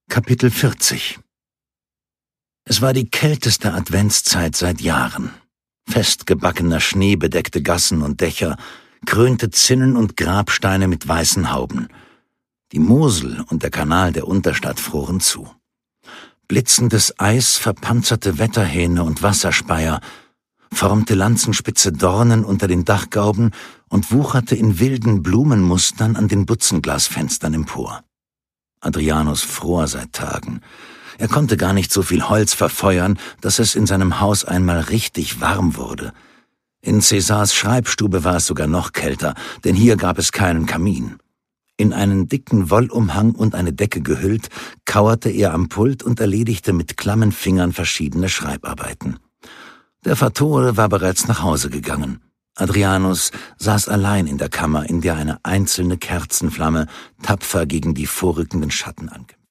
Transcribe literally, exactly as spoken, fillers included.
Kapitel vierzig. Es war die kälteste Adventszeit seit Jahren. Festgebackener Schnee bedeckte Gassen und Dächer, krönte Zinnen und Grabsteine mit weißen Hauben. Die Mosel und der Kanal der Unterstadt froren zu. Blitzendes Eis verpanzerte Wetterhähne und Wasserspeier, formte lanzenspitze Dornen unter den Dachgauben und wucherte in wilden Blumenmustern an den Butzenglasfenstern empor. Adrianus fror seit Tagen. Er konnte gar nicht so viel Holz verfeuern, dass es in seinem Haus einmal richtig warm wurde. In Cäsars Schreibstube war es sogar noch kälter, denn hier gab es keinen Kamin. In einen dicken Wollumhang und eine Decke gehüllt, kauerte er am Pult und erledigte mit klammen Fingern verschiedene Schreibarbeiten. Der Fattore war bereits nach Hause gegangen. Adrianus saß allein in der Kammer, in der eine einzelne Kerzenflamme tapfer gegen die vorrückenden Schatten ankämpfte.